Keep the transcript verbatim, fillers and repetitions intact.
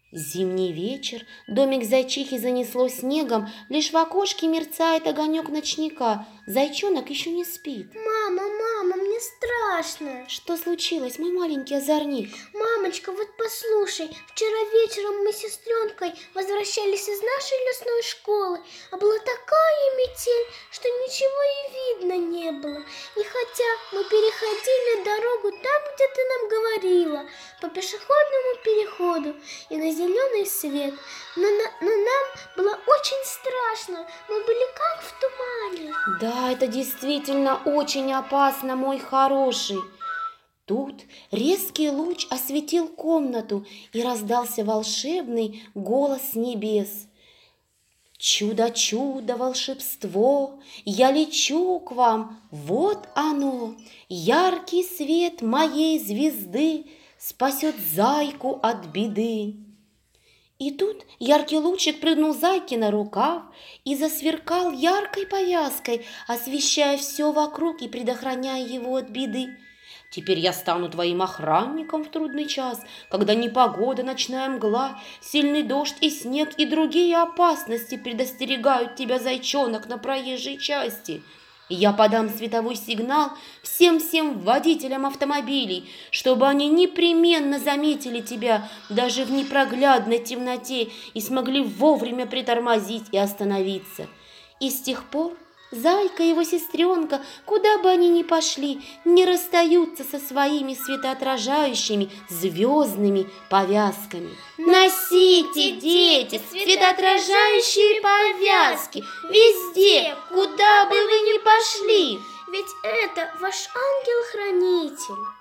Зимний вечер, домик зайчихи занесло снегом, лишь в окошке мерцает огонек ночника. Зайчонок еще не спит. Мама, мама, мне страшно. Что случилось, мой маленький озорник? Мамочка, вот послушай, вчера вечером мы с сестренкой возвращались из нашей лесной школы, а была такая метель, что ничего и видно не было. И хотя мы переходили дорогу там, где ты нам говорила, по пешеходному переходу и на зеленый свет, но, на, но нам было очень страшно, мы были как в тумане. Да, это действительно очень опасно, мой хороший. Тут резкий луч осветил комнату, и раздался волшебный голос с небес. Чудо-чудо, волшебство, я лечу к вам, вот оно, яркий свет моей звезды спасет зайку от беды. И тут яркий лучик прыгнул зайке на рукав и засверкал яркой повязкой, освещая все вокруг и предохраняя его от беды. Теперь я стану твоим охранником в трудный час, когда непогода, ночная мгла, сильный дождь и снег и другие опасности предостерегают тебя, зайчонок, на проезжей части. И я подам световой сигнал всем-всем водителям автомобилей, чтобы они непременно заметили тебя даже в непроглядной темноте и смогли вовремя притормозить и остановиться. И с тех пор зайка и его сестренка, куда бы они ни пошли, не расстаются со своими светоотражающими звездными повязками. Носите, дети, светоотражающие повязки везде, куда бы вы ни пошли. Ведь это ваш ангел-хранитель.